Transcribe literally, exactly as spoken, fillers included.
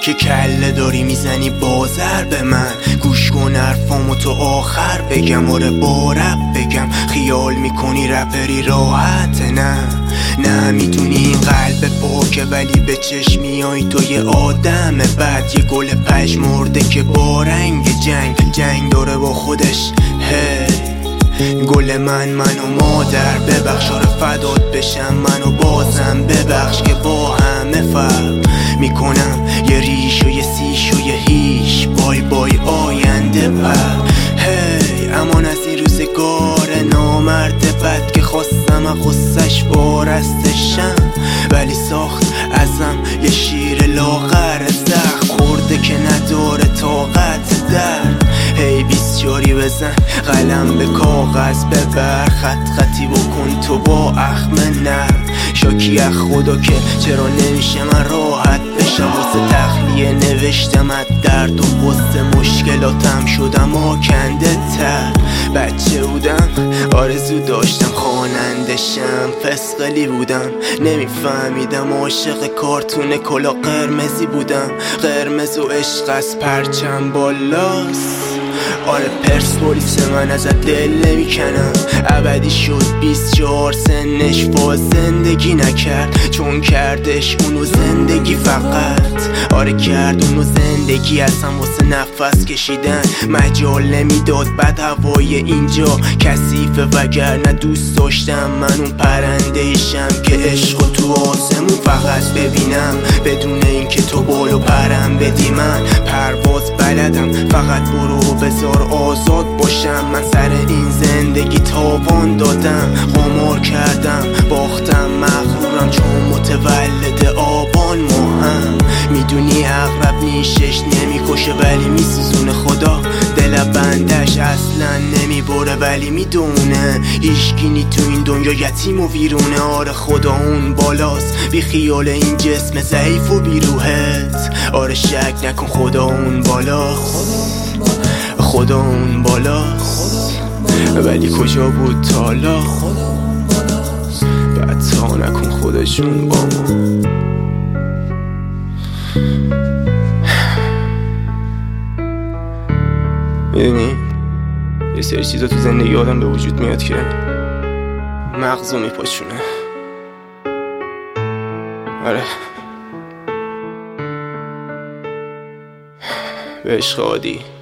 که کله داری میزنی بازر به من. گوش کن حرفامو تو آخر بگم، آره با رپ بگم. خیال میکنی رپری راحت؟ نه نه میدونی این قلب پاکه ولی به چشم میای تو یه آدم بد، یه گل پژمرده که با رنگ جنگ جنگ داره با خودش. هی گل من منو مادر ببخش، آره فدات بشم منو بازم ببخش که با همه فرق میکنم یه ریش و یه سیش و یه هیش. بای بای آینده پر. هی امان از این روزگار نامرد بد که خواستم غصش وارستشم ولی ساخت ازم یه شیر لاغر زخم خورده که نداره طاقت درد. هی بیسیاری بزن قلم به کاغذ ببر، خط خطی بکن تو با اخم نرم. شاکی از خدا که چرا نمیشه من راحت بشم، واسه تخلیه نوشتم از درد و غصه مشکلاتم شدم آکنده تر. بچه بودم آرزو داشتم خوانندشم، فسقلی بودم نمیفهمیدم عاشق کارتون کلا قرمزی بودم. قرمز و عشق از پرچم بالاست، آره پرسپولیس من ازت دل نمیکنم. ابدی شد بیست چهار سنش فاز زندگی نکرد چون کردش اونو زندگی فقط. آره کرد اونو زندگی اصلا واسه نفس کشیدن مجال نمیداد. بد هوای اینجا کثیفه وگرنه دوست داشتم من اون پرندهشم که عشق تو آسمون فقط ببینم بدون اینکه تو بالو پرم بدی. من پرواز بلدم فقط برو بذار آزاد باشم. من سر این زندگی تاوان دادم، قمار کردم باختم مغرورم چون متولد آبان ما هم. میدونی عقرب نیشش نمیکشه ولی میسوزونه، خدا دل بندش اصلا نمیبره ولی میدونه هیچکی تو این دنیا یتیم و ویرونه. آره خدا اون بالاست بی خیال این جسم ضعیف و بیروحت. آره شک نکن خدا اون بالاست، خدا اون بالاست ولی کجا بود تا حالا؟ بدتا نکن خودشون با ما. میدونی یه سری چیزا تو زندگی آدم به وجود میاد که مغزو میپاچونه. آره به عشق عادی